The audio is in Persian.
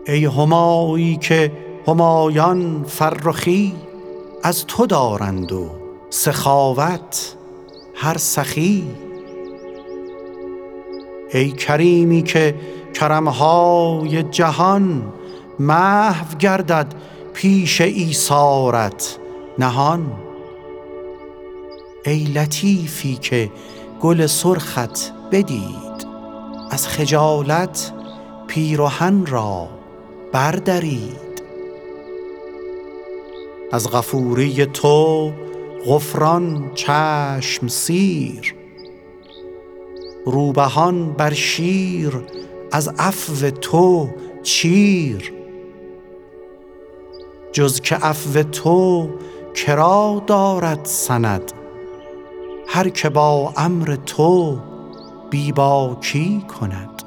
ای همایی که همایان فرخی از تو دارند و سخاوت هر سخی. ای کریمی که کرمهای جهان محو گردد پیش ایثارت نهان. ای لطیفی که گل سرخت بدید از خجالت پیرهن را بردرید. از غفوری تو غفران چشم سیر، روبهان بر شیر از عفو تو چیر. جز که عفو تو کرا دارد سند، هر که با امر تو بی باکی کند.